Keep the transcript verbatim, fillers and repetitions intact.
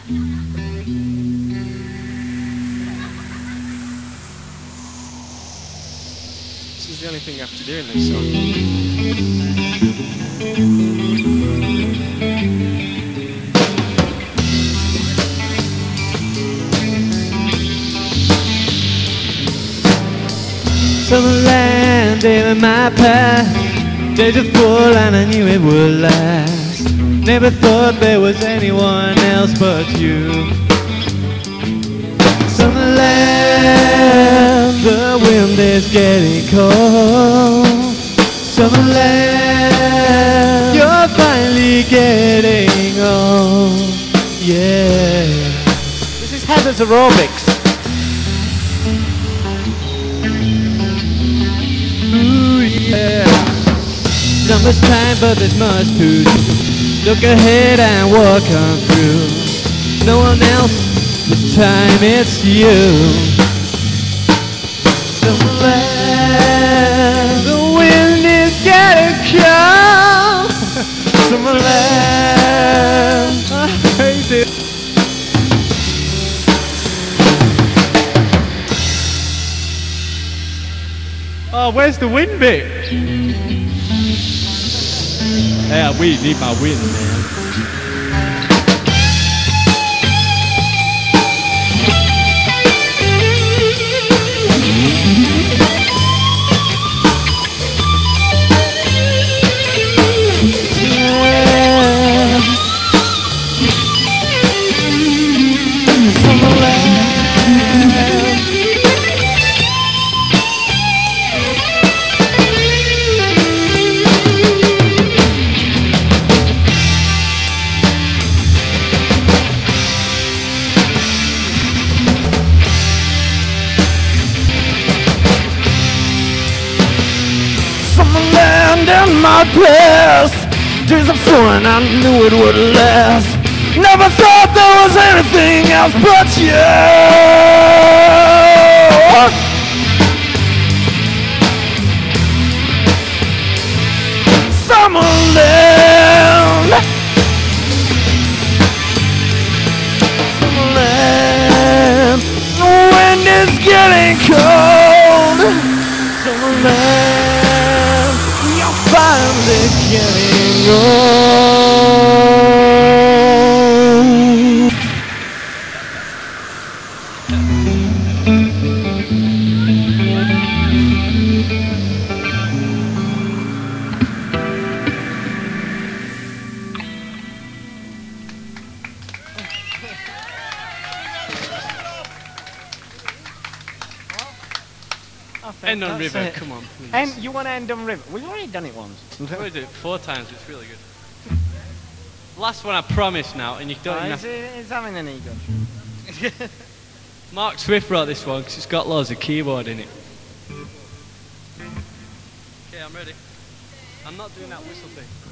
This is the only thing you have to do in this song. Summer land in my path, days are full and I knew it would last. Never thought there was anyone else but you. Summer land, the wind is getting cold. Summer land, you're finally getting old. Yeah. This is Heather's Aerobics. Ooh, yeah. Summer's time, but there's much to do. Look ahead and walk on through. No one else, this time it's you. Summerland, the wind is getting cold. Summerland, I hate it. Oh, where's the wind bit? Yeah, we need my wind, man. In my past, days of fun, I knew it would last. Never thought there was anything else but you. Summerland, Summerland, the wind is getting cold. Summerland, you're finally getting old. End on That's River, it. come on, please. And you want to end on River? We've already done it once. We did it four times, it's really good. Last one I promise now, and you don't Oh, even is, have it, is having an ego. Mark Swift wrote this one because it's got loads of keyboard in it. Okay, I'm ready. I'm not doing that whistle thing.